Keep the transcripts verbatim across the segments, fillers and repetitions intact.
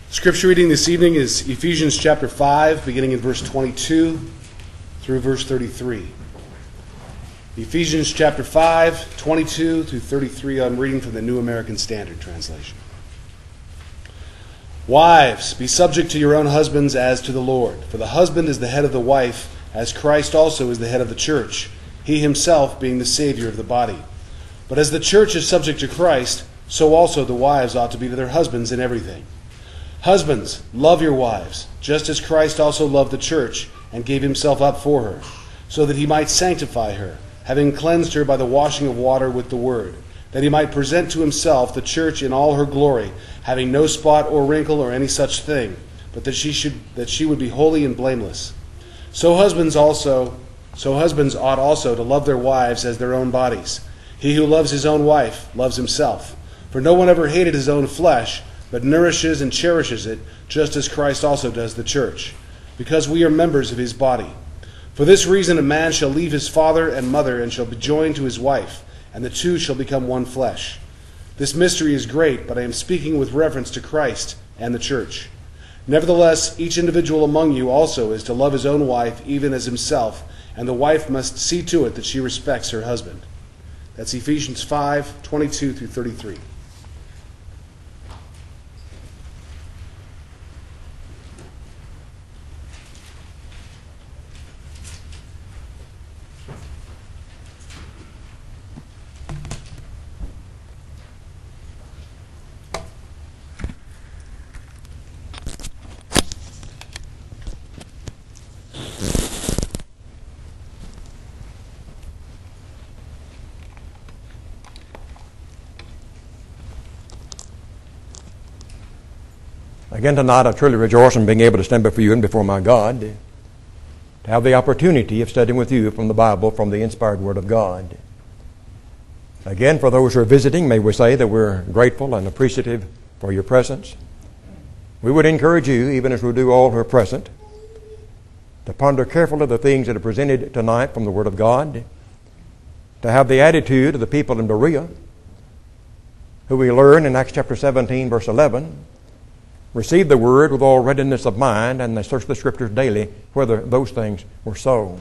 Scripture reading this evening is Ephesians chapter five, beginning in verse twenty-two through verse thirty-three. Ephesians chapter five, twenty-two through thirty-three. I'm reading from the New American Standard Translation. Wives, be subject to your own husbands as to the Lord. For the husband is the head of the wife, as Christ also is the head of the church, he himself being the Savior of the body. But as the church is subject to Christ, so also the wives ought to be to their husbands in everything. Husbands, love your wives, just as Christ also loved the church and gave himself up for her, so that he might sanctify her, having cleansed her by the washing of water with the word, that he might present to himself the church in all her glory, having no spot or wrinkle or any such thing, but that she should that she would be holy and blameless. So husbands also, so husbands ought also to love their wives as their own bodies. He who loves his own wife loves himself. For no one ever hated his own flesh, but nourishes and cherishes it, just as Christ also does the church, because we are members of his body. For this reason a man shall leave his father and mother, and shall be joined to his wife, and the two shall become one flesh. This mystery is great, but I am speaking with reference to Christ and the church. Nevertheless, each individual among you also is to love his own wife, even as himself, and the wife must see to it that she respects her husband. That's Ephesians five, twenty-two through thirty-three. Again tonight, I truly rejoice in being able to stand before you and before my God, to have the opportunity of studying with you from the Bible, from the inspired Word of God. Again, for those who are visiting, may we say that we're grateful and appreciative for your presence. We would encourage you, even as we do all who are present, to ponder carefully the things that are presented tonight from the Word of God, to have the attitude of the people in Berea, who we learn in Acts chapter seventeen, verse eleven, receive the word with all readiness of mind, and they search the Scriptures daily whether those things were so.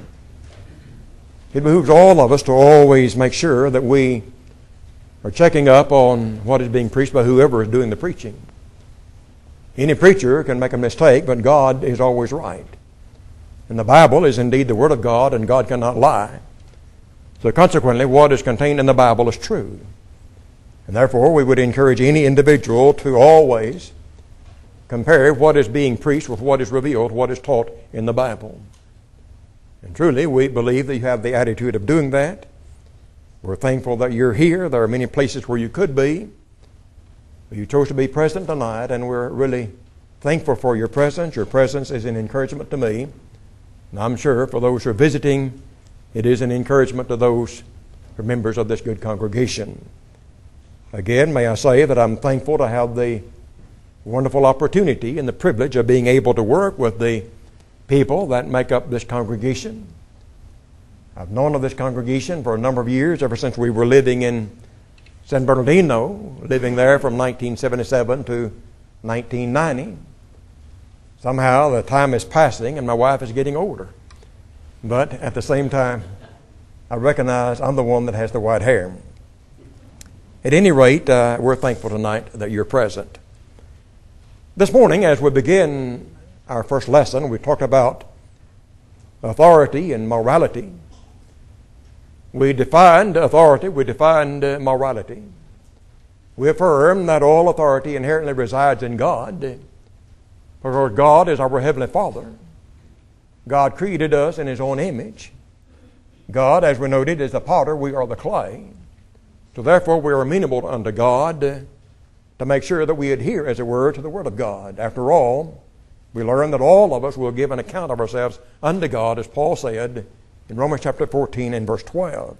It behooves all of us to always make sure that we are checking up on what is being preached by whoever is doing the preaching. Any preacher can make a mistake, but God is always right. And the Bible is indeed the Word of God, and God cannot lie. So consequently, what is contained in the Bible is true. And therefore, we would encourage any individual to always compare what is being preached with what is revealed, what is taught in the Bible. And truly, we believe that you have the attitude of doing that. We're thankful that you're here. There are many places where you could be, but you chose to be present tonight, and we're really thankful for your presence. Your presence is an encouragement to me, and I'm sure for those who are visiting, it is an encouragement to those who are members of this good congregation. Again, may I say that I'm thankful to have the wonderful opportunity and the privilege of being able to work with the people that make up this congregation. I've known of this congregation for a number of years, ever since we were living in San Bernardino, living there from nineteen seventy-seven to nineteen ninety. Somehow the time is passing and my wife is getting older. But at the same time, I recognize I'm the one that has the white hair. At any rate, uh, we're thankful tonight that you're present. This morning, as we begin our first lesson, we talked about authority and morality. We defined authority, we defined uh, morality. We affirmed that all authority inherently resides in God, because God is our Heavenly Father. God created us in His own image. God, as we noted, is the potter, we are the clay. So therefore, we are amenable unto God, uh, to make sure that we adhere, as it were, to the Word of God. After all, we learn that all of us will give an account of ourselves unto God, as Paul said in Romans chapter fourteen and verse twelve.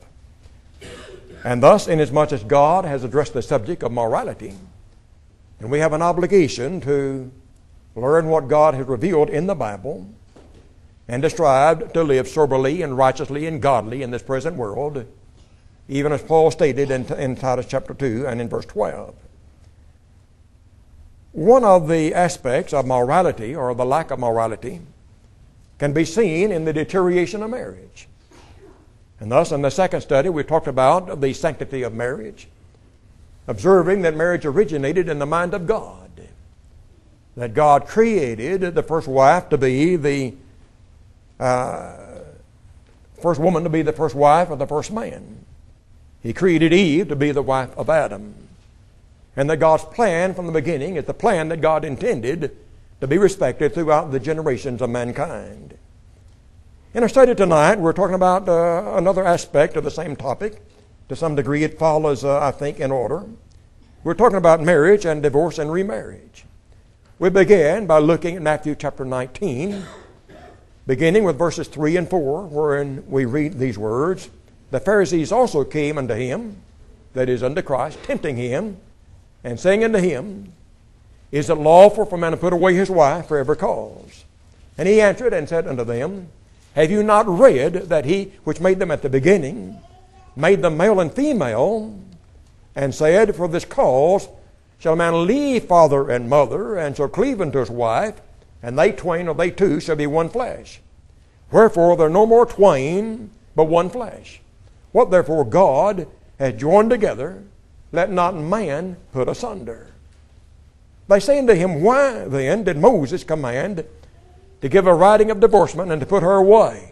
And thus, inasmuch as God has addressed the subject of morality, and we have an obligation to learn what God has revealed in the Bible, and to strive to live soberly and righteously and godly in this present world, even as Paul stated in, in Titus chapter two and in verse twelve. One of the aspects of morality, or the lack of morality, can be seen in the deterioration of marriage. And thus, in the second study, we talked about the sanctity of marriage, observing that marriage originated in the mind of God, that God created the first wife to be the uh, first woman to be the first wife of the first man. He created Eve to be the wife of Adam. And that God's plan from the beginning is the plan that God intended to be respected throughout the generations of mankind. In our study tonight, we're talking about uh, another aspect of the same topic. To some degree, it follows, uh, I think, in order. We're talking about marriage and divorce and remarriage. We began by looking at Matthew chapter nineteen, beginning with verses three and four, wherein we read these words. The Pharisees also came unto him, that is, unto Christ, tempting him, and saying unto him, Is it lawful for a man to put away his wife for every cause? And he answered and said unto them, Have you not read that he which made them at the beginning made them male and female, and said, For this cause shall a man leave father and mother, and shall cleave unto his wife, and they twain or they two shall be one flesh. Wherefore there are no more twain, but one flesh. What therefore God hath joined together, let not man put asunder. They say unto him, Why then did Moses command to give a writing of divorcement and to put her away?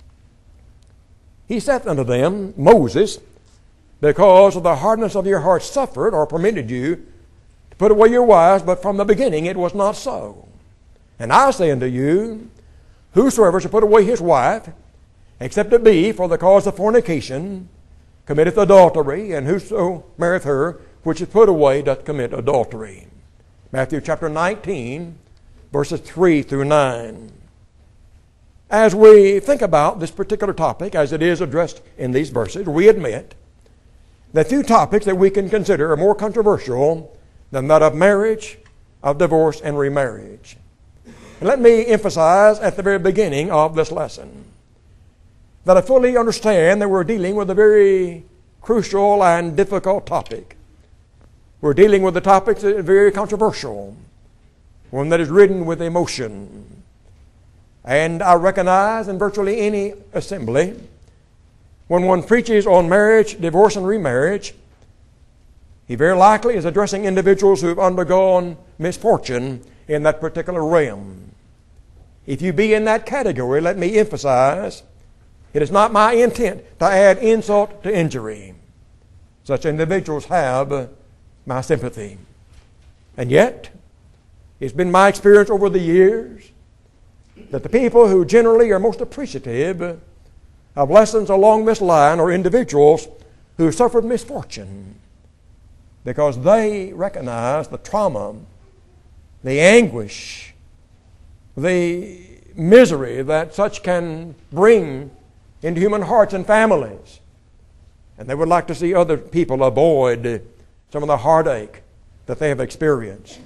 He saith unto them, Moses, because of the hardness of your heart suffered or permitted you to put away your wives, but from the beginning it was not so. And I say unto you, Whosoever shall put away his wife, except it be for the cause of fornication, committeth adultery, and whoso marrieth her, which is put away, doth commit adultery. Matthew chapter nineteen, verses three through nine. As we think about this particular topic, as it is addressed in these verses, we admit that few topics that we can consider are more controversial than that of marriage, of divorce, and remarriage. And let me emphasize at the very beginning of this lesson that I fully understand that we're dealing with a very crucial and difficult topic. We're dealing with a topic that is very controversial, one that is ridden with emotion. And I recognize in virtually any assembly, when one preaches on marriage, divorce, and remarriage, he very likely is addressing individuals who have undergone misfortune in that particular realm. If you be in that category, let me emphasize, it is not my intent to add insult to injury. Such individuals have my sympathy. And yet, it's been my experience over the years that the people who generally are most appreciative of lessons along this line are individuals who suffered misfortune because they recognize the trauma, the anguish, the misery that such can bring into human hearts and families. And they would like to see other people avoid some of the heartache that they have experienced.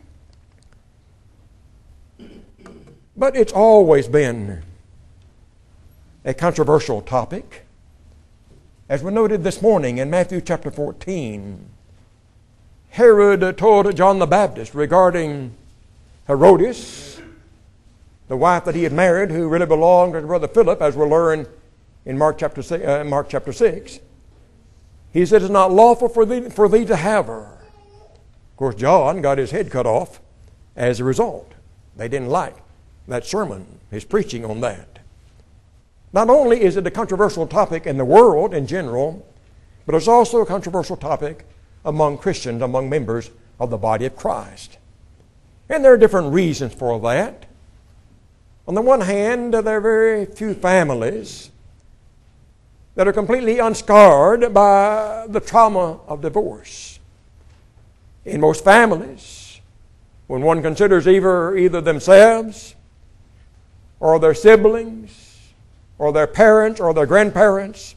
But it's always been a controversial topic. As we noted this morning in Matthew chapter fourteen, Herod told John the Baptist regarding Herodias, the wife that he had married, who really belonged to Brother Philip, as we'll learn in Mark chapter six. Uh, Mark chapter six. He said, It's not lawful for thee, for thee to have her. Of course, John got his head cut off as a result. They didn't like that sermon, his preaching on that. Not only is it a controversial topic in the world in general, but it's also a controversial topic among Christians, among members of the body of Christ. And there are different reasons for that. On the one hand, there are very few families that are completely unscarred by the trauma of divorce. In most families, when one considers either, either themselves or their siblings or their parents or their grandparents,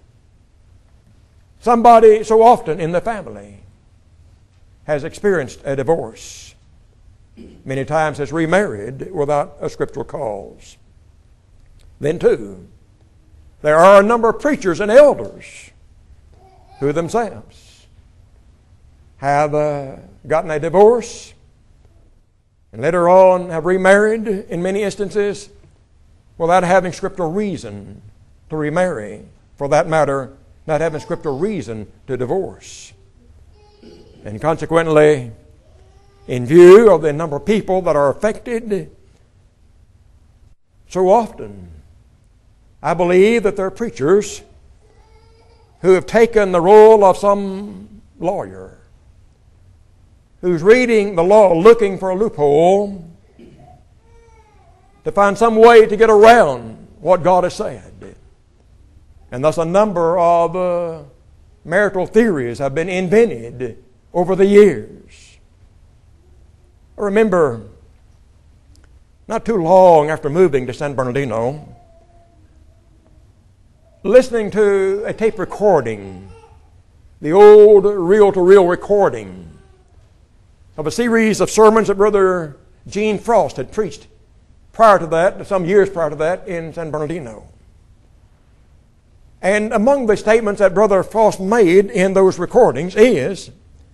somebody so often in the family has experienced a divorce. Many times has remarried without a scriptural cause. Then too, there are a number of preachers and elders who themselves have uh, gotten a divorce and later on have remarried in many instances without having scriptural reason to remarry. For that matter, not having scriptural reason to divorce. And consequently, in view of the number of people that are affected, so often I believe that there are preachers who have taken the role of some lawyer who's reading the law looking for a loophole to find some way to get around what God has said. And thus a number of uh, marital theories have been invented over the years. I remember not too long after moving to San Bernardino, listening to a tape recording, the old reel-to-reel recording of a series of sermons that Brother Gene Frost had preached prior to that, some years prior to that, in San Bernardino. And among the statements that Brother Frost made in those recordings is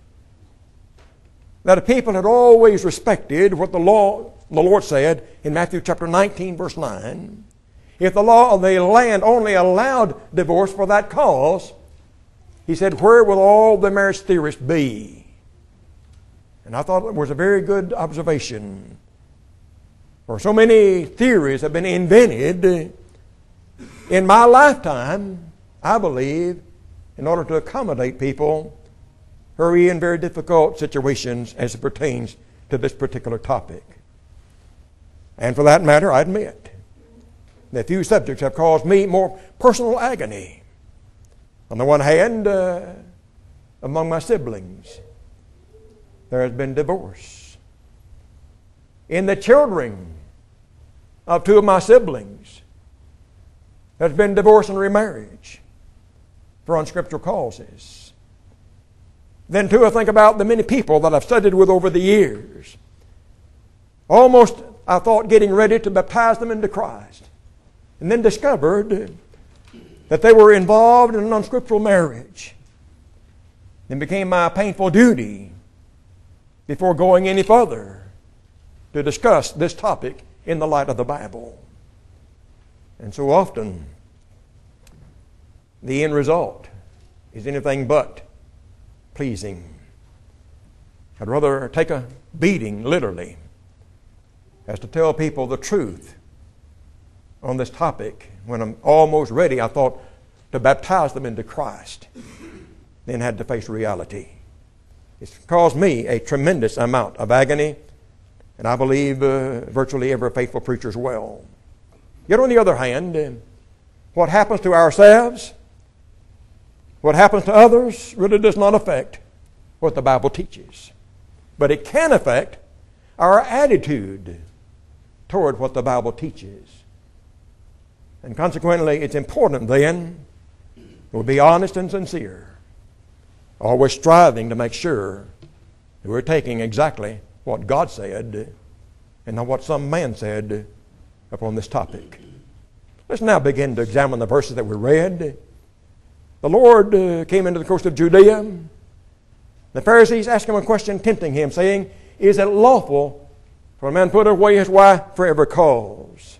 that the people had always respected what the law, the Lord said in Matthew chapter nineteen, verse nine. If the law of the land only allowed divorce for that cause, he said, where will all the marriage theorists be? And I thought it was a very good observation. For so many theories have been invented in my lifetime, I believe, in order to accommodate people who are in very difficult situations as it pertains to this particular topic. And for that matter, I admit that few subjects have caused me more personal agony. On the one hand, uh, among my siblings, there has been divorce. In the children of two of my siblings, there's been divorce and remarriage for unscriptural causes. Then too, I think about the many people that I've studied with over the years. Almost, I thought, getting ready to baptize them into Christ. And then discovered that they were involved in an unscriptural marriage. It became my painful duty, before going any further, to discuss this topic in the light of the Bible. And so often, the end result is anything but pleasing. I'd rather take a beating, literally, as to tell people the truth on this topic when I'm almost ready, I thought, to baptize them into Christ, then had to face reality. It's caused me a tremendous amount of agony, and I believe uh, virtually every faithful preacher as well. Yet on the other hand, uh, what happens to ourselves, what happens to others, really does not affect what the Bible teaches. But it can affect our attitude toward what the Bible teaches. And consequently, it's important then that we be honest and sincere, always striving to make sure that we're taking exactly what God said and not what some man said upon this topic. Let's now begin to examine the verses that we read. The Lord uh, came into the coast of Judea. The Pharisees asked him a question, tempting him, saying, is it lawful for a man to put away his wife for every cause?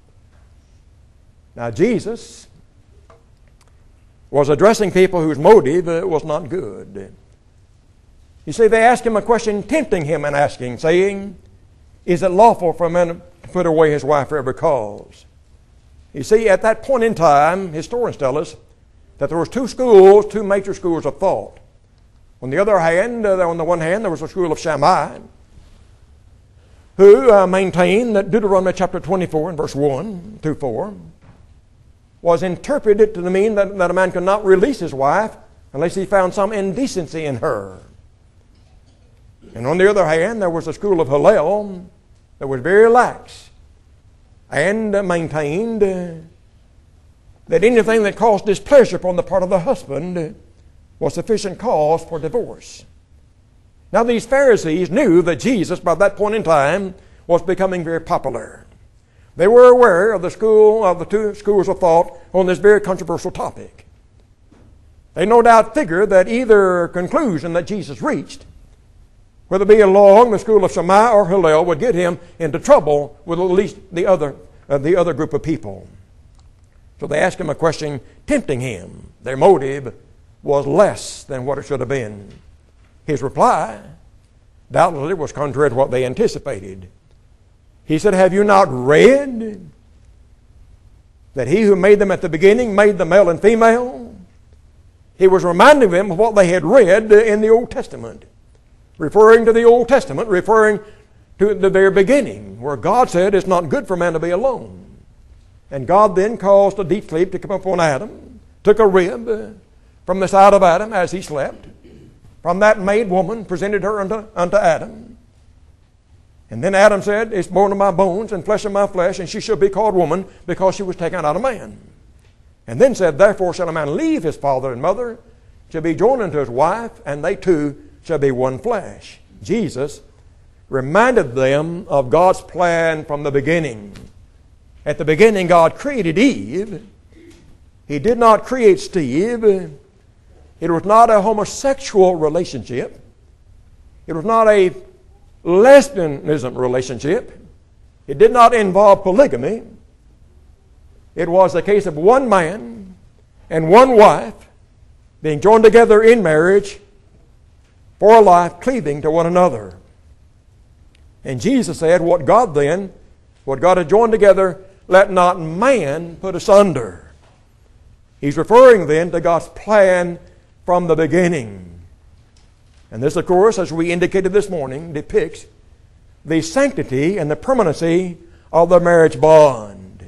Now Jesus was addressing people whose motive uh, was not good. You see, they asked him a question, tempting him and asking, saying, is it lawful for a man to put away his wife for every cause? You see, at that point in time, historians tell us that there was two schools, two major schools of thought. On the other hand, uh, on the one hand, there was a school of Shammai, who uh, maintained that Deuteronomy chapter twenty-four and verse one through four was interpreted to mean that, that a man could not release his wife unless he found some indecency in her. And on the other hand, there was a school of Hillel that was very lax and uh, maintained uh, that anything that caused displeasure upon the part of the husband uh, was sufficient cause for divorce. Now these Pharisees knew that Jesus, by that point in time, was becoming very popular. They were aware of the school of the two schools of thought on this very controversial topic. They no doubt figured that either conclusion that Jesus reached, whether it be along the school of Shammai or Hillel, would get him into trouble with at least the other, uh, the other group of people. So they asked him a question tempting him. Their motive was less than what it should have been. His reply doubtlessly was contrary to what they anticipated. He said, have you not read that he who made them at the beginning made them male and female? He was reminding them of what they had read in the Old Testament, referring to the Old Testament, referring to the very beginning, where God said it's not good for man to be alone. And God then caused a deep sleep to come upon Adam, took a rib from the side of Adam as he slept. From that made woman, presented her unto, unto Adam. And then Adam said, it's bone of my bones and flesh of my flesh, and she shall be called woman because she was taken out of man. And then said, therefore shall a man leave his father and mother, shall be joined unto his wife, and they two shall be one flesh. Jesus reminded them of God's plan from the beginning. At the beginning, God created Eve. He did not create Steve. It was not a homosexual relationship. It was not a lesbianism relationship. It did not involve polygamy. It was the case of one man and one wife being joined together in marriage for a life, cleaving to one another. And Jesus said, what God then, what God had joined together, let not man put asunder. He's referring then to God's plan from the beginning. And this, of course, as we indicated this morning, depicts the sanctity and the permanency of the marriage bond.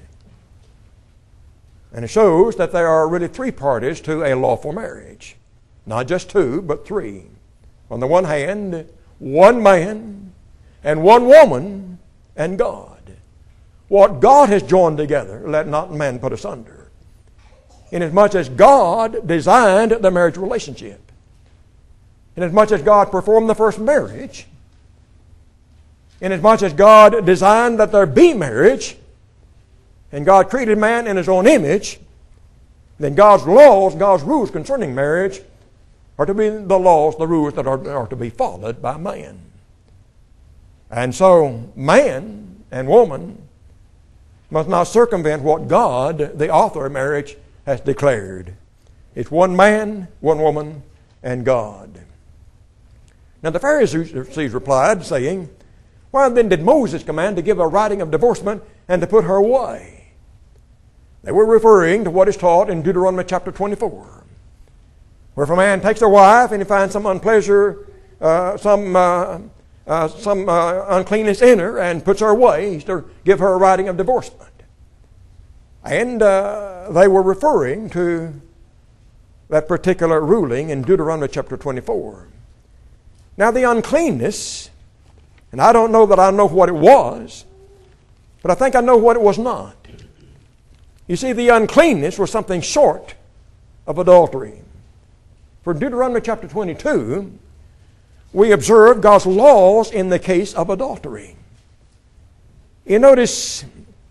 And it shows that there are really three parties to a lawful marriage. Not just two, but three. On the one hand, one man and one woman and God. What God has joined together, let not man put asunder. Inasmuch as God designed the marriage relationship. Inasmuch as God performed the first marriage. Inasmuch as God designed that there be marriage, and God created man in His own image, then God's laws, God's rules concerning marriage are to be the laws, the rules that are, are to be followed by man. And so man and woman must not circumvent what God, the author of marriage, has declared. It's one man, one woman, and God. Now the Pharisees replied, saying, why then did Moses command to give a writing of divorcement and to put her away? They were referring to what is taught in Deuteronomy chapter twenty-four, where if a man takes a wife and he finds some unpleasure, uh, some uh, uh, some uh, uncleanness in her and puts her away, he's to give her a writing of divorcement. And uh, they were referring to that particular ruling in Deuteronomy chapter twenty-four. Now the uncleanness, and I don't know that I know what it was, but I think I know what it was not. You see, the uncleanness was something short of adultery. For Deuteronomy chapter twenty-two, we observe God's laws in the case of adultery. You notice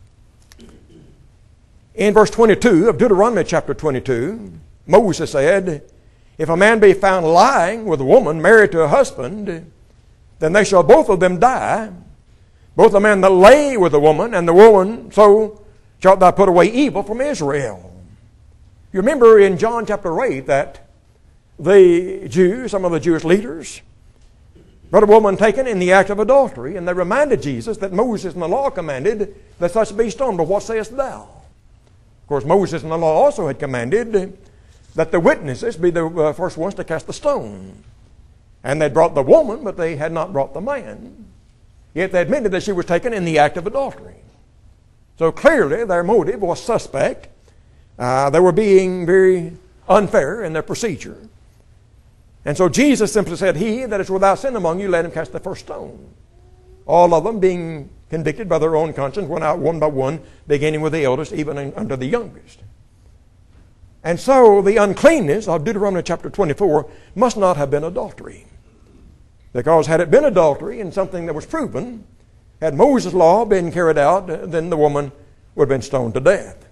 in verse twenty-two of Deuteronomy chapter twenty-two, Moses said, if a man be found lying with a woman married to a husband, then they shall both of them die. Both the man that lay with the woman and the woman, so shalt thou put away evil from Israel. You remember in John chapter eight that the Jews, some of the Jewish leaders, brought a woman taken in the act of adultery, and they reminded Jesus that Moses in the law commanded that such be stoned. But what sayest thou? Of course, Moses in the law also had commanded that the witnesses be the uh, first ones to cast the stone. And they brought the woman, but they had not brought the man. Yet they admitted that she was taken in the act of adultery. So clearly their motive was suspect. Uh, they were being very unfair in their procedure. And so Jesus simply said, he that is without sin among you, let him cast the first stone. All of them being convicted by their own conscience, went out one by one, beginning with the eldest, even unto the youngest. And so the uncleanness of Deuteronomy chapter twenty-four must not have been adultery. Because had it been adultery and something that was proven, had Moses' law been carried out, then the woman would have been stoned to death.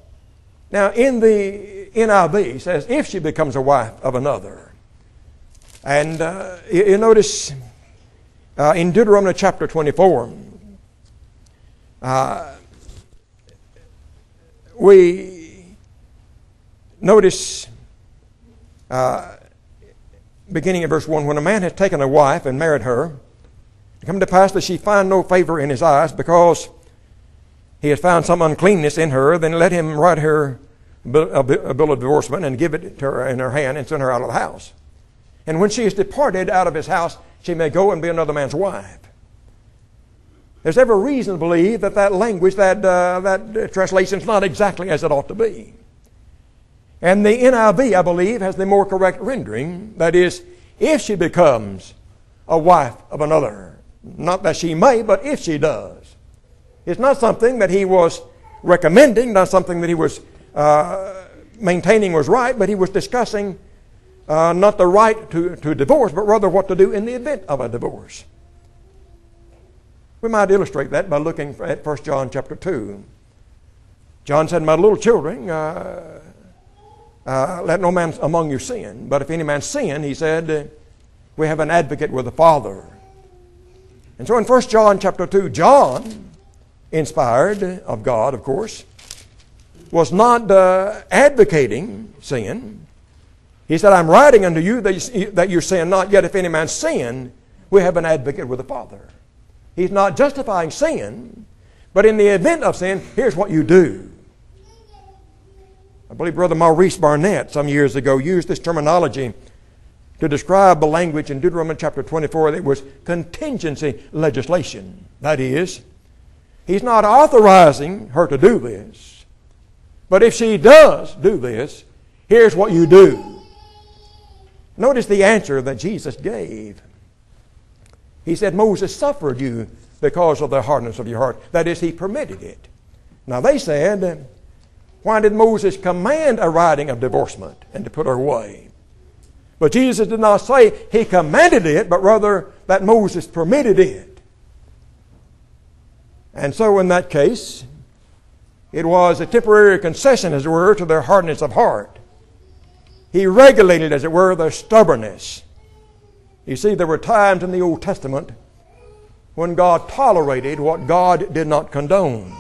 Now in the N I V it says, if she becomes a wife of another. And uh, you, you notice uh, in Deuteronomy chapter twenty-four, uh, we notice, uh, beginning at verse one, when a man has taken a wife and married her, it come to pass that she find no favor in his eyes, because he has found some uncleanness in her, then let him write her a bill of divorcement and give it to her in her hand and send her out of the house. And when she is departed out of his house, she may go and be another man's wife. There's every reason to believe that that language, that, uh, that translation is not exactly as it ought to be. And the N I V, I believe, has the more correct rendering. That is, if she becomes a wife of another. Not that she may, but if she does. It's not something that he was recommending, not something that he was uh, maintaining was right, but he was discussing uh, not the right to, to divorce, but rather what to do in the event of a divorce. We might illustrate that by looking at First John chapter two. John said, "My little children, uh, uh, let no man among you sin. But if any man sin," he said, "we have an advocate with the Father." And so in First John chapter two, John, inspired of God, of course, was not uh, advocating sin. He said, "I'm writing unto you that you, that you sin not, yet if any man sin, we have an advocate with the Father." He's not justifying sin, but in the event of sin, here's what you do. I believe Brother Maurice Barnett some years ago used this terminology to describe the language in Deuteronomy chapter twenty-four that was contingency legislation. That is, he's not authorizing her to do this, but if she does do this, here's what you do. Notice the answer that Jesus gave. He said, "Moses suffered you because of the hardness of your heart." That is, he permitted it. Now they said, "Why did Moses command a writing of divorcement and to put her away?" But Jesus did not say he commanded it, but rather that Moses permitted it. And so in that case, it was a temporary concession, as it were, to their hardness of heart. He regulated, as it were, their stubbornness. You see, there were times in the Old Testament when God tolerated what God did not condone.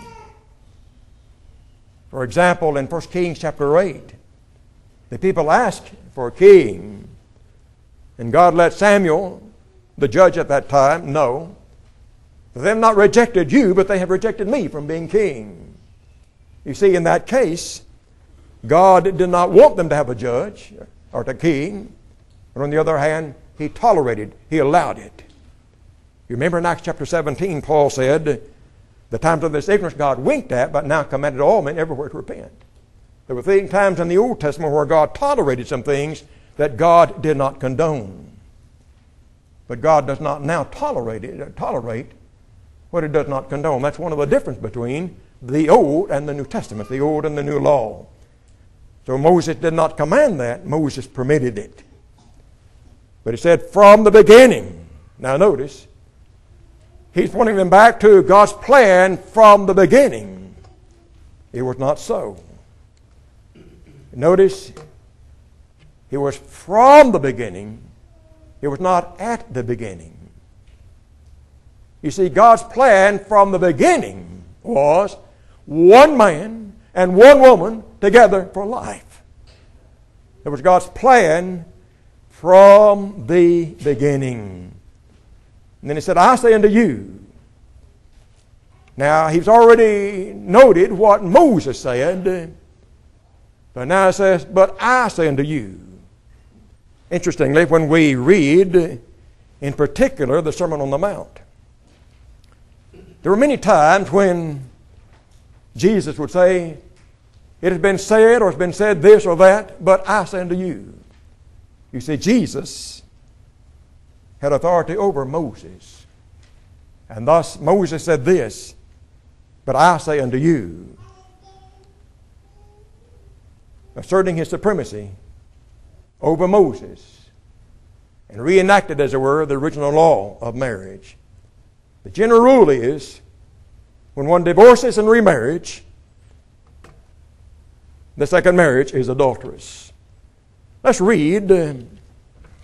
For example, in First Kings chapter eight, the people asked for a king, and God let Samuel, the judge at that time, know that they have not rejected you, but they have rejected me from being king. You see, in that case, God did not want them to have a judge or a king, but on the other hand, He tolerated, He allowed it. You remember in Acts chapter seventeen, Paul said, "The times of this ignorance God winked at, but now commanded all men everywhere to repent." There were times in the Old Testament where God tolerated some things that God did not condone. But God does not now tolerate it, tolerate what He does not condone. That's one of the differences between the Old and the New Testament, the Old and the New Law. So Moses did not command that, Moses permitted it. But He said, from the beginning. Now notice, He's pointing them back to God's plan from the beginning. It was not so. Notice, it was from the beginning. It was not at the beginning. You see, God's plan from the beginning was one man and one woman together for life. It was God's plan from the beginning. And then He said, "I say unto you." Now, He's already noted what Moses said. But now He says, "But I say unto you." Interestingly, when we read, in particular, the Sermon on the Mount, there were many times when Jesus would say, "It has been said, or has been said this or that, but I say unto you." You see, Jesus had authority over Moses. And thus Moses said this, "But I say unto you," asserting his supremacy over Moses, and reenacted, as it were, the original law of marriage. The general rule is, when one divorces and remarriage, the second marriage is adulterous. Let's read uh,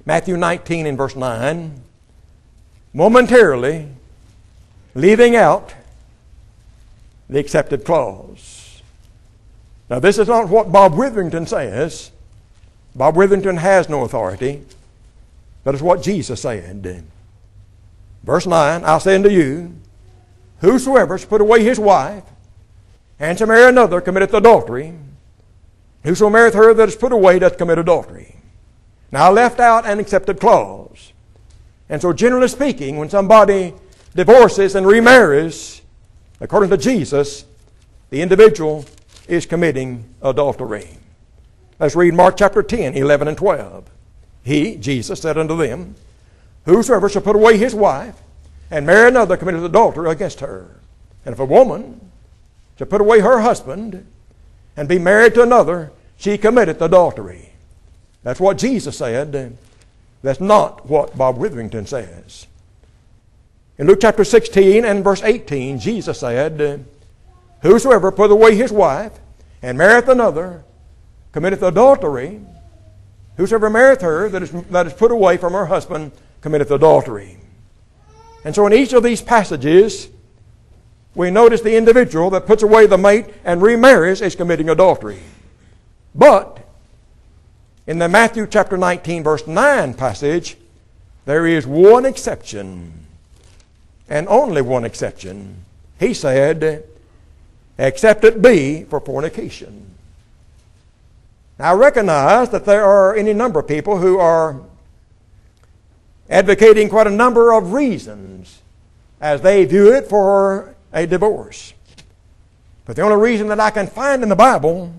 Matthew nineteen and verse nine, momentarily leaving out the accepted clause. Now, this is not what Bob Witherington says. Bob Witherington has no authority, but it's what Jesus said. Verse nine, I say unto you, whosoever shall put away his wife, and shall marry another, committeth adultery. Whoso marrieth her that is put away doth commit adultery. Now, I left out an accepted clause. And so, generally speaking, when somebody divorces and remarries, according to Jesus, the individual is committing adultery. Let's read Mark chapter ten, eleven and twelve. He, Jesus, said unto them, whosoever shall put away his wife, and marry another, committeth adultery against her. And if a woman shall put away her husband, and be married to another, she committeth adultery. That's what Jesus said. That's not what Bob Witherington says. In Luke chapter sixteen and verse eighteen, Jesus said, whosoever put away his wife, and marrieth another, committeth adultery. Whosoever marrieth her that is, that is put away from her husband, committeth adultery. And so in each of these passages, we notice the individual that puts away the mate and remarries is committing adultery. But in the Matthew chapter nineteen verse nine passage, there is one exception, and only one exception. He said, except it be for fornication. Now, I recognize that there are any number of people who are advocating quite a number of reasons as they view it for a divorce. But the only reason that I can find in the Bible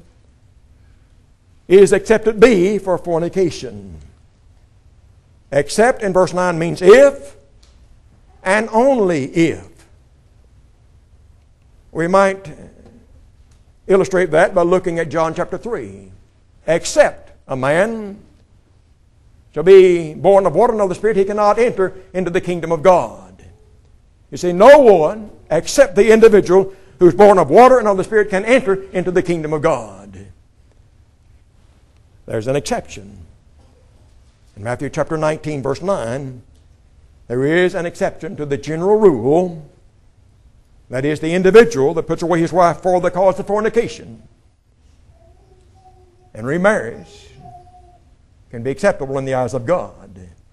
is except it be for fornication. Except in verse nine means if and only if. We might illustrate that by looking at John chapter three. Except a man shall be born of water and of the Spirit, he cannot enter into the kingdom of God. You see, no one except the individual who's born of water and of the Spirit can enter into the kingdom of God. There's an exception. In Matthew chapter nineteen, verse nine, there is an exception to the general rule. That is, the individual that puts away his wife for the cause of fornication and remarries can be acceptable in the eyes of God.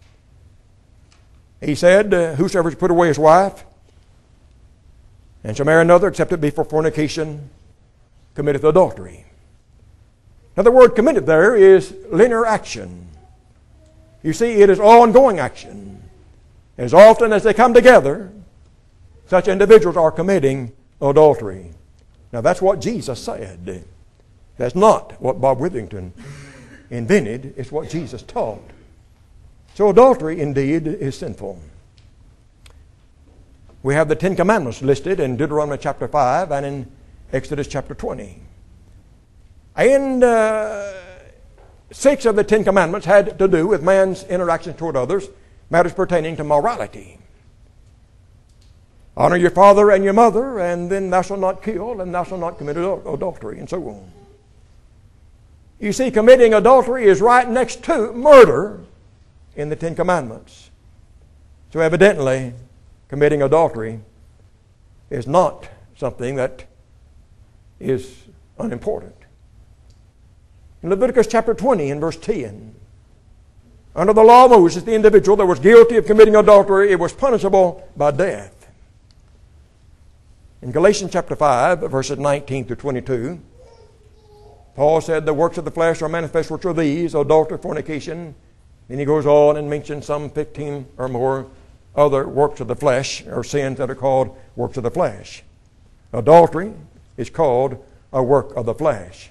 He said, uh, whosoever shall put away his wife and shall marry another, except it be for fornication, committeth adultery. Now, the word committed there is linear action. You see, it is ongoing action. As often as they come together, such individuals are committing adultery. Now, that's what Jesus said. That's not what Bob Witherington invented. It's what Jesus taught. So adultery, indeed, is sinful. We have the Ten Commandments listed in Deuteronomy chapter five and in Exodus chapter twenty. And uh, six of the Ten Commandments had to do with man's interactions toward others, matters pertaining to morality. Honor your father and your mother, and then thou shalt not kill, and thou shalt not commit adultery, and so on. You see, committing adultery is right next to murder in the Ten Commandments. So evidently, committing adultery is not something that is unimportant. In Leviticus chapter twenty and verse ten, under the law of Moses, the individual that was guilty of committing adultery, it was punishable by death. In Galatians chapter five, verses nineteen through twenty-two, Paul said the works of the flesh are manifest, which are these, adultery, fornication. Then he goes on and mentions some fifteen or more other works of the flesh, or sins that are called works of the flesh. Adultery is called a work of the flesh.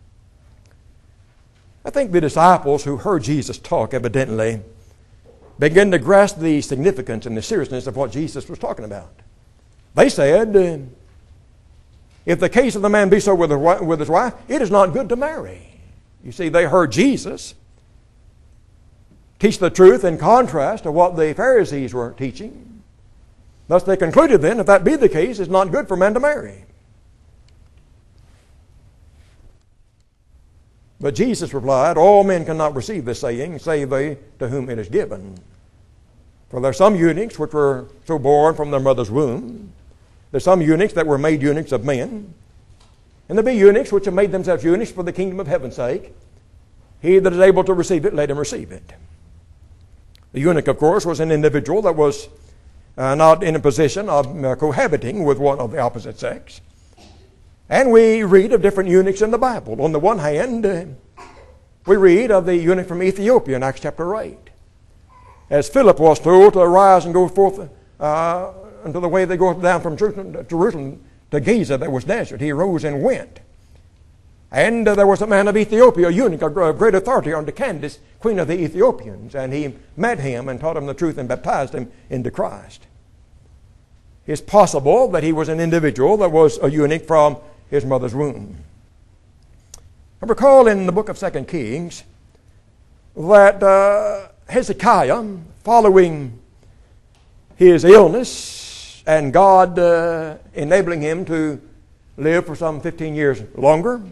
I think the disciples who heard Jesus talk evidently began to grasp the significance and the seriousness of what Jesus was talking about. They said, if the case of the man be so with his wife, it is not good to marry. You see, they heard Jesus teach the truth in contrast to what the Pharisees were teaching. Thus they concluded then, if that be the case, it's not good for men to marry. But Jesus replied, all men cannot receive this saying, save they to whom it is given. For there are some eunuchs which were so born from their mother's womb. There are some eunuchs that were made eunuchs of men. And there be eunuchs which have made themselves eunuchs for the kingdom of heaven's sake. He that is able to receive it, let him receive it. The eunuch, of course, was an individual that was uh, not in a position of uh, cohabiting with one of the opposite sex. And we read of different eunuchs in the Bible. On the one hand, uh, we read of the eunuch from Ethiopia in Acts chapter eight. As Philip was told to arise and go forth uh, unto the way they go down from Jerusalem to, Jerusalem to Gaza that was desert, he arose and went. And uh, there was a man of Ethiopia, a eunuch of great authority under Candace, queen of the Ethiopians. And he met him and taught him the truth and baptized him into Christ. It's possible that he was an individual that was a eunuch from his mother's womb. I recall in the book of Second Kings that uh, Hezekiah, following his illness and God uh, enabling him to live for some fifteen years longer,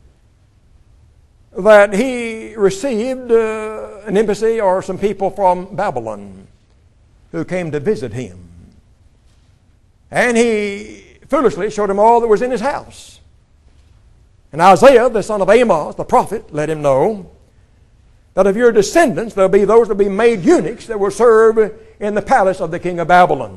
that he received uh, an embassy or some people from Babylon who came to visit him. And he foolishly showed him all that was in his house. And Isaiah, the son of Amos, the prophet, let him know that of your descendants there'll be those that will be made eunuchs that will serve in the palace of the king of Babylon.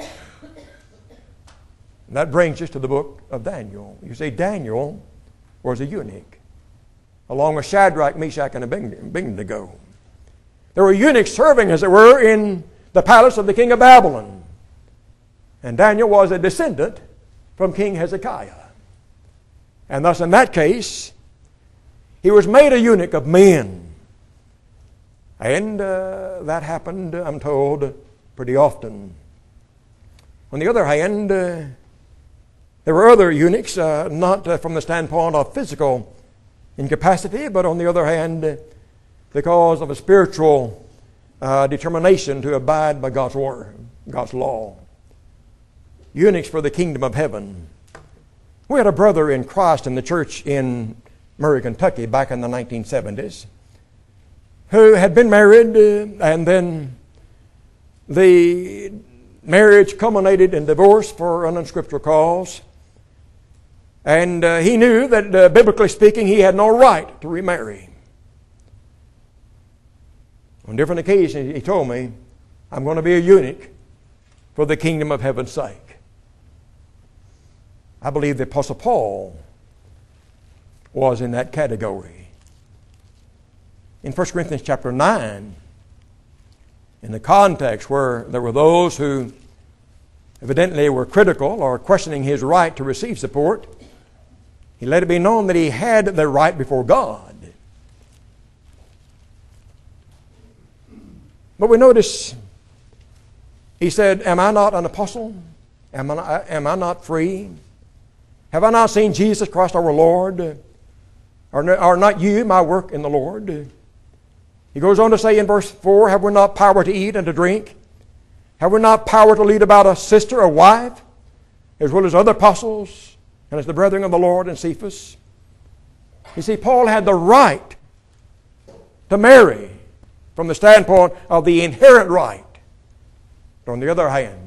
And that brings us to the book of Daniel. You see, Daniel was a eunuch, along with Shadrach, Meshach, and Abednego. There were eunuchs serving, as it were, in the palace of the king of Babylon. And Daniel was a descendant from King Hezekiah. And thus, in that case, he was made a eunuch of men. And uh, that happened, I'm told, pretty often. On the other hand, uh, there were other eunuchs, uh, not uh, from the standpoint of physical incapacity, but on the other hand, uh, because of a spiritual uh, determination to abide by God's word, God's law. Eunuchs for the kingdom of heaven. We had a brother in Christ in the church in Murray, Kentucky back in the nineteen seventies who had been married uh, and then the marriage culminated in divorce for an unscriptural cause. And uh, he knew that, uh, biblically speaking, he had no right to remarry. On different occasions, he told me, I'm going to be a eunuch for the kingdom of heaven's sake. I believe the Apostle Paul was in that category. In First Corinthians chapter nine, in the context where there were those who evidently were critical or questioning his right to receive support, he let it be known that he had the right before God. But we notice, he said, am I not an apostle? Am I not, am I not free? Have I not seen Jesus Christ our Lord? Are, are not you my work in the Lord? He goes on to say in verse four, have we not power to eat and to drink? Have we not power to lead about a sister, a wife, as well as other apostles, and as the brethren of the Lord and Cephas? You see, Paul had the right to marry from the standpoint of the inherent right. But on the other hand,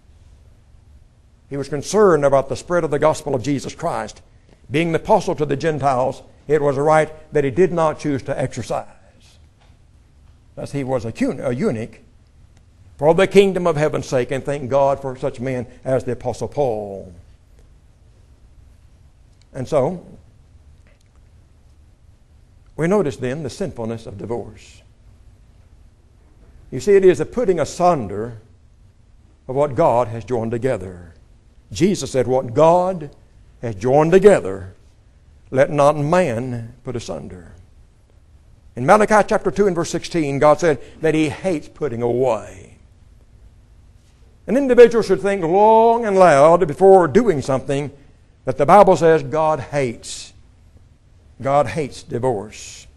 he was concerned about the spread of the gospel of Jesus Christ. Being the apostle to the Gentiles, it was a right that he did not choose to exercise. Thus he was a eunuch for the kingdom of heaven's sake, and thank God for such men as the Apostle Paul. And so, we notice then the sinfulness of divorce. You see, it is the putting asunder of what God has joined together. Jesus said, what God has joined together, let not man put asunder. In Malachi chapter two and verse sixteen, God said that He hates putting away. An individual should think long and loud before doing something that the Bible says God hates. God hates divorce.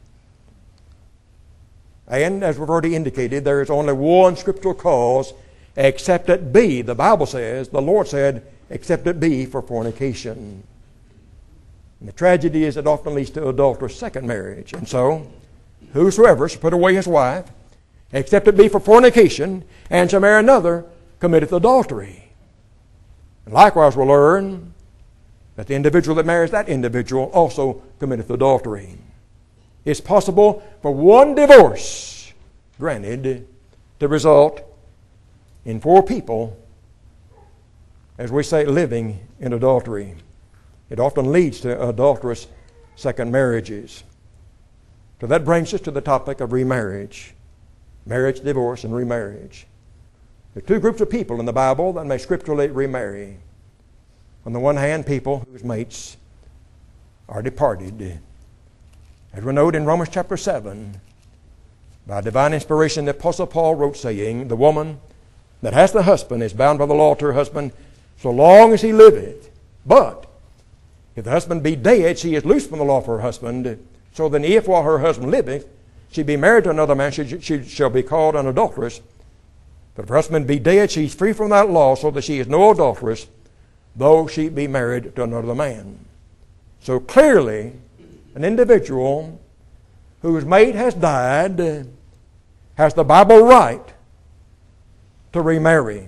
And as we've already indicated, there is only one scriptural cause, except it be, the Bible says, the Lord said, except it be for fornication. And the tragedy is it often leads to adulterous second marriage. And so, whosoever shall put away his wife, except it be for fornication, and shall marry another, committeth adultery. And likewise we'll learn that the individual that marries that individual also committeth adultery. It's possible for one divorce, granted, to result in four people, as we say, living in adultery. It often leads to adulterous second marriages. So that brings us to the topic of remarriage. Marriage, divorce, and remarriage. There are two groups of people in the Bible that may scripturally remarry. On the one hand, people whose mates are departed. As we note in Romans chapter seven, by divine inspiration, the Apostle Paul wrote saying, the woman that has the husband is bound by the law to her husband so long as he liveth. But if the husband be dead, she is loosed from the law for her husband. So then if while her husband liveth, she be married to another man, she, she shall be called an adulteress. But if her husband be dead, she is free from that law, so that she is no adulteress, though she be married to another man. So clearly, an individual whose mate has died has the Bible right to remarry.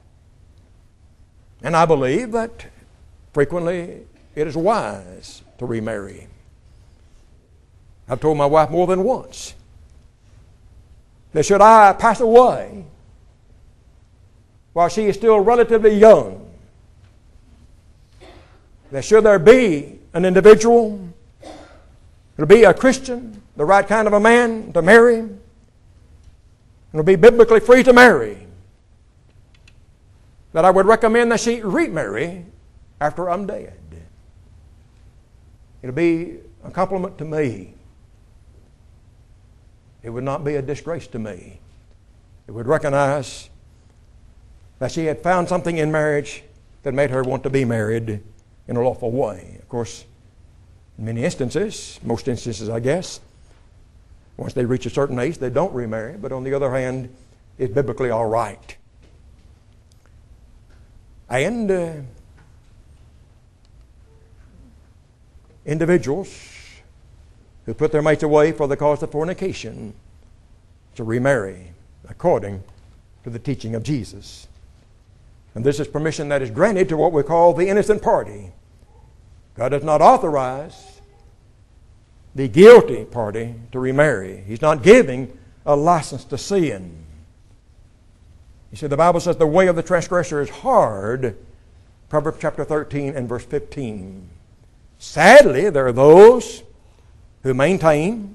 And I believe that frequently it is wise to remarry. I've told my wife more than once that should I pass away while she is still relatively young, that should there be an individual who will be a Christian, the right kind of a man to marry, and will be biblically free to marry, that I would recommend that she remarry after I'm dead. It'll be a compliment to me. It would not be a disgrace to me. It would recognize that she had found something in marriage that made her want to be married in a lawful way. Of course, in many instances, most instances I guess, once they reach a certain age, they don't remarry. But on the other hand, it's biblically all right. And uh, individuals who put their mates away for the cause of fornication to remarry according to the teaching of Jesus. And this is permission that is granted to what we call the innocent party. God does not authorize the guilty party to remarry. He's not giving a license to sin. You see, the Bible says the way of the transgressor is hard. Proverbs chapter thirteen and verse fifteen. Sadly, there are those who maintain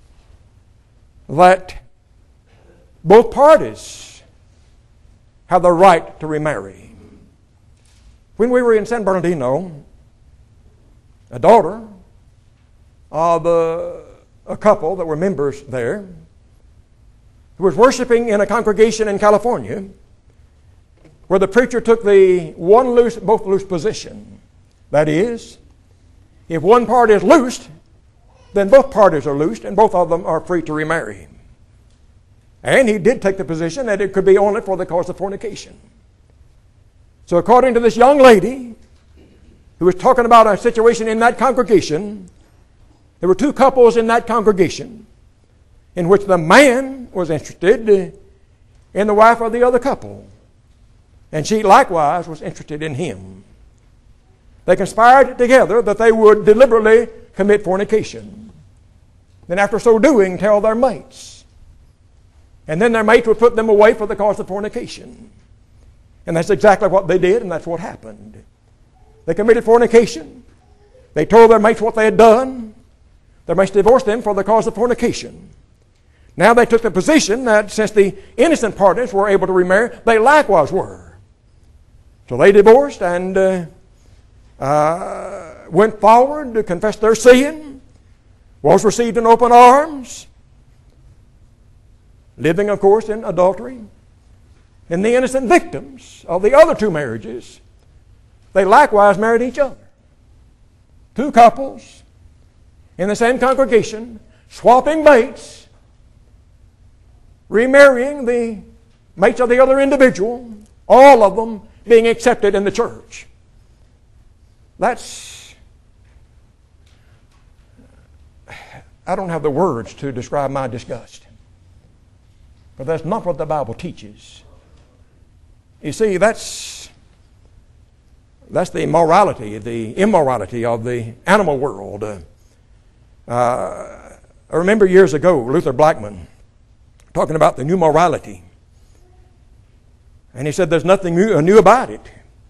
that both parties have the right to remarry. When we were in San Bernardino, a daughter of a, a couple that were members there, who was worshiping in a congregation in California, where the preacher took the one loose, both loose position. That is, if one party is loosed, then both parties are loosed and both of them are free to remarry. And he did take the position that it could be only for the cause of fornication. So according to this young lady who was talking about a situation in that congregation, there were two couples in that congregation in which the man was interested in the wife of the other couple. And she likewise was interested in him. They conspired together that they would deliberately commit fornication. Then after so doing, tell their mates. And then their mates would put them away for the cause of fornication. And that's exactly what they did, and that's what happened. They committed fornication. They told their mates what they had done. Their mates divorced them for the cause of fornication. Now they took the position that since the innocent parties were able to remarry, they likewise were. So they divorced and uh, uh, went forward to confess their sin, was received in open arms, living, of course, in adultery. And the innocent victims of the other two marriages, they likewise married each other. Two couples in the same congregation, swapping mates, remarrying the mates of the other individual, all of them being accepted in the church. That's I don't have the words to describe my disgust. But that's not what the Bible teaches. You see, that's that's the morality, the immorality of the animal world. Uh, I remember years ago, Luther Blackman talking about the new morality. And he said there's nothing new, new about it.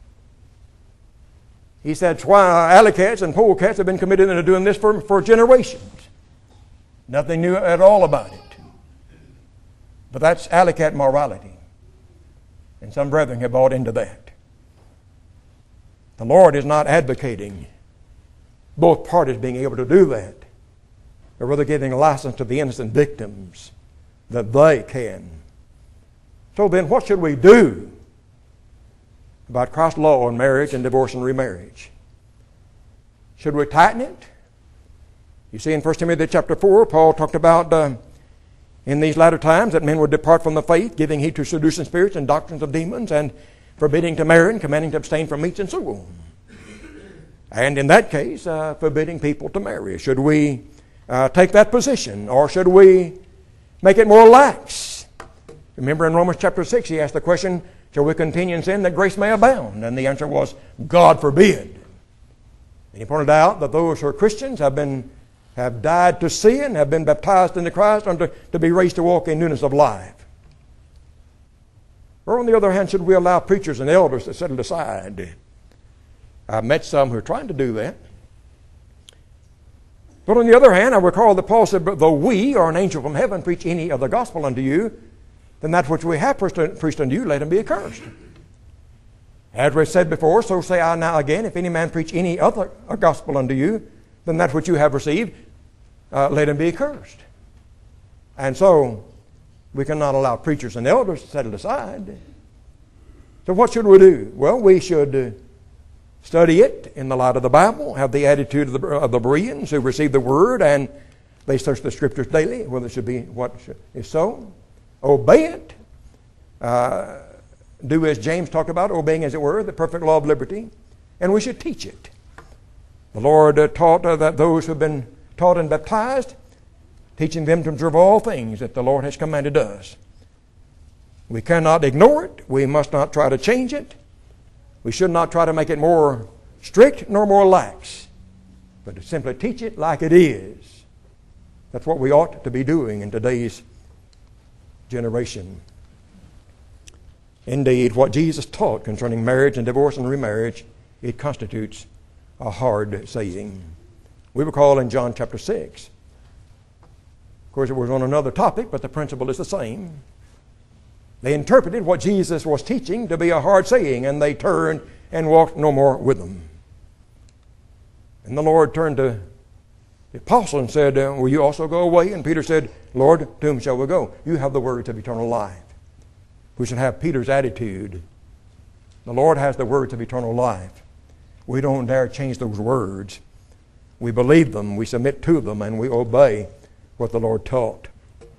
He said alley cats and polecats have been committed into doing this for, for generations. Nothing new at all about it. But that's alley cat morality. And some brethren have bought into that. The Lord is not advocating both parties being able to do that, but rather giving a license to the innocent victims that they can. So then what should we do about Christ's law on marriage and divorce and remarriage? Should we tighten it? You see in First Timothy chapter four, Paul talked about uh, in these latter times that men would depart from the faith, giving heed to seducing spirits and doctrines of demons, and forbidding to marry and commanding to abstain from meats and so on. And in that case, uh, forbidding people to marry. Should we uh, take that position, or should we make it more lax? Remember in Romans chapter six, he asked the question, shall we continue in sin that grace may abound? And the answer was, God forbid. And he pointed out that those who are Christians have been have died to sin, have been baptized into Christ, and to, to be raised to walk in newness of life. Or on the other hand, should we allow preachers and elders to set it aside? I've met some who are trying to do that. But on the other hand, I recall that Paul said, though we or an angel from heaven preach any other gospel unto you, then that which we have preached unto you, let him be accursed. As we said before, so say I now again, if any man preach any other gospel unto you, then that which you have received, uh, let him be accursed. And so, we cannot allow preachers and elders to set it aside. So what should we do? Well, we should uh, study it in the light of the Bible, have the attitude of the, of the Bereans who receive the Word, and they search the Scriptures daily, whether it should be what is so. Obey it. Uh, do as James talked about, obeying, as it were, the perfect law of liberty. And we should teach it. The Lord uh, taught uh, that those who have been taught and baptized, teaching them to observe all things that the Lord has commanded us. We cannot ignore it. We must not try to change it. We should not try to make it more strict nor more lax, but to simply teach it like it is. That's what we ought to be doing in today's generation. Indeed, what Jesus taught concerning marriage and divorce and remarriage, it constitutes a hard saying. We recall in John chapter six. Of course, it was on another topic, but the principle is the same. They interpreted what Jesus was teaching to be a hard saying, and they turned and walked no more with them. And the Lord turned to the apostle and said, uh, will you also go away? And Peter said, Lord, to whom shall we go? You have the words of eternal life. We should have Peter's attitude. The Lord has the words of eternal life. We don't dare change those words. We believe them, we submit to them, and we obey what the Lord taught.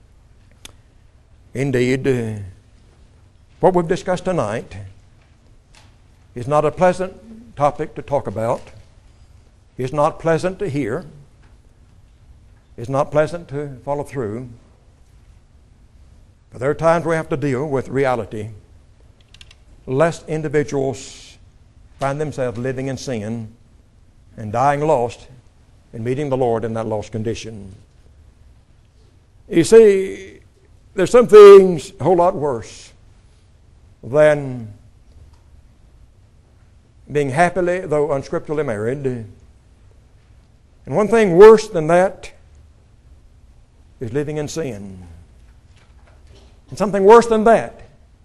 Indeed, uh, what we've discussed tonight is not a pleasant topic to talk about. It's not pleasant to hear. It's not pleasant to follow through. But there are times we have to deal with reality, lest individuals find themselves living in sin and dying lost and meeting the Lord in that lost condition. You see, there's some things a whole lot worse than being happily, though unscripturally married. And one thing worse than that is living in sin. And something worse than that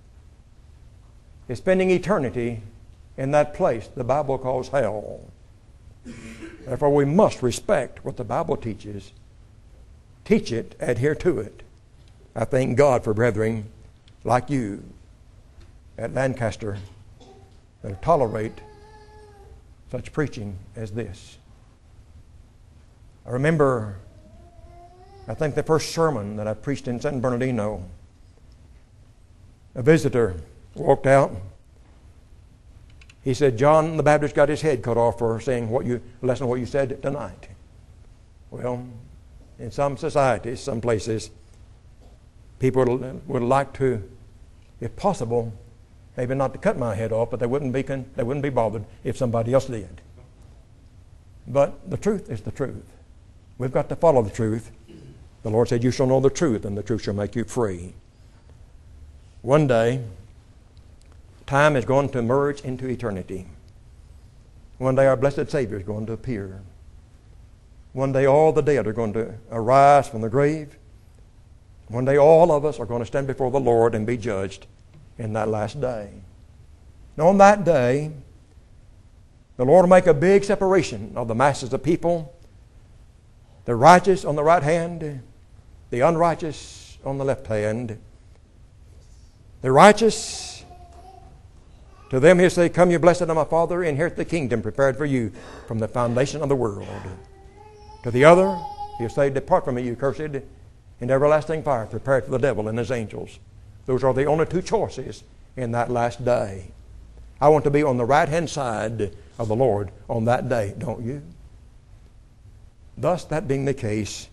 is spending eternity in that place the Bible calls hell. Therefore, we must respect what the Bible teaches, teach it, adhere to it. I thank God for brethren like you at Lancaster that tolerate such preaching as this. I remember, I think the first sermon that I preached in San Bernardino, a visitor walked out. He said, John the Baptist got his head cut off for saying what you, lesson what you said tonight. Well, in some societies, some places, people would, would like to, if possible, maybe not to cut my head off, but they wouldn't be con- they wouldn't be bothered if somebody else did. But the truth is the truth. We've got to follow the truth. The Lord said, "You shall know the truth, and the truth shall make you free." One day, time is going to merge into eternity. One day our blessed Savior is going to appear. One day all the dead are going to arise from the grave. One day all of us are going to stand before the Lord and be judged in that last day. And on that day, the Lord will make a big separation of the masses of people, the righteous on the right hand, the unrighteous on the left hand. The righteous, to them he'll say, "Come, you blessed of my Father, inherit the kingdom prepared for you from the foundation of the world." To the other, he'll say, "Depart from me, you cursed, into everlasting fire prepared for the devil and his angels." Those are the only two choices in that last day. I want to be on the right-hand side of the Lord on that day, don't you? Thus, that being the case,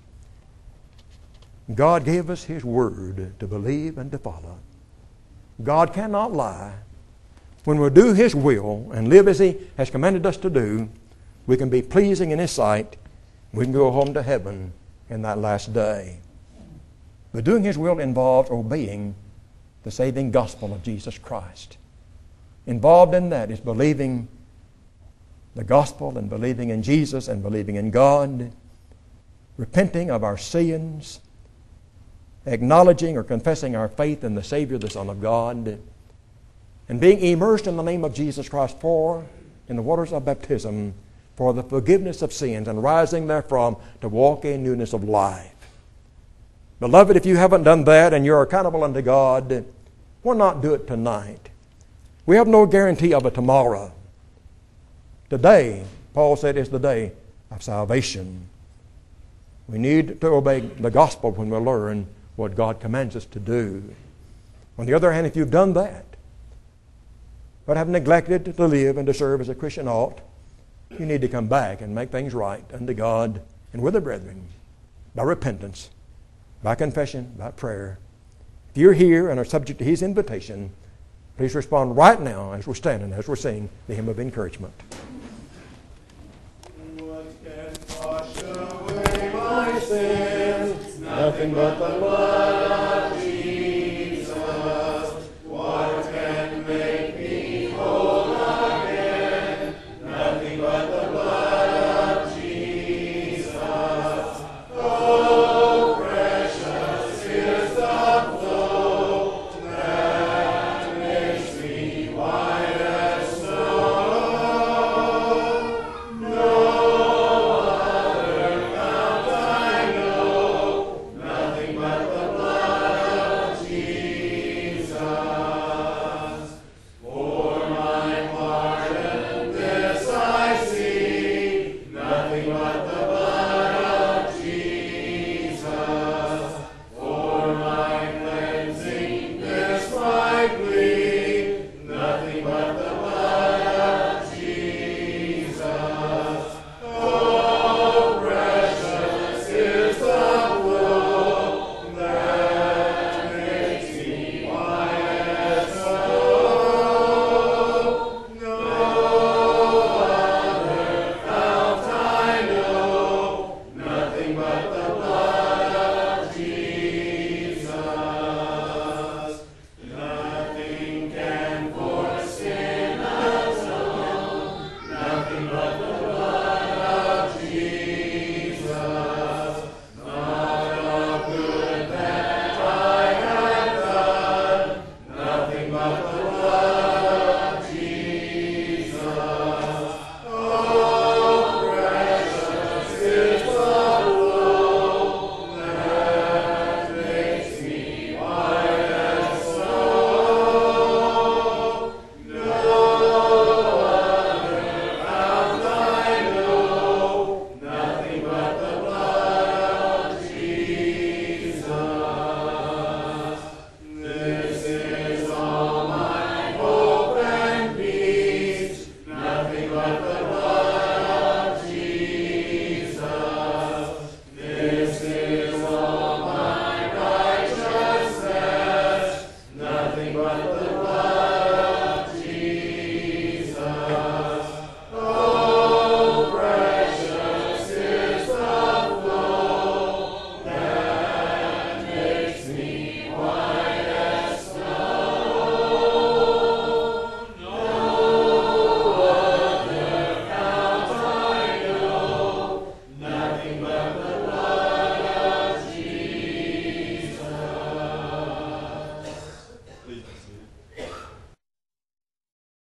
God gave us His Word to believe and to follow. God cannot lie. When we do His will and live as He has commanded us to do, we can be pleasing in His sight. We can go home to heaven in that last day. But doing His will involves obeying the saving gospel of Jesus Christ. Involved in that is believing the gospel and believing in Jesus and believing in God, repenting of our sins, acknowledging or confessing our faith in the Savior, the Son of God, and being immersed in the name of Jesus Christ for, in the waters of baptism, for the forgiveness of sins, and rising therefrom to walk in newness of life. Beloved, if you haven't done that and you're accountable unto God, why not do it tonight? We have no guarantee of a tomorrow. Today, Paul said, is the day of salvation. We need to obey the gospel when we learn what God commands us to do. On the other hand, if you've done that, but have neglected to live and to serve as a Christian ought, you need to come back and make things right unto God and with the brethren by repentance, by confession, by prayer. If you're here and are subject to His invitation, please respond right now as we're standing, as we're singing the hymn of encouragement. What can wash away my sins? Nothing but the blood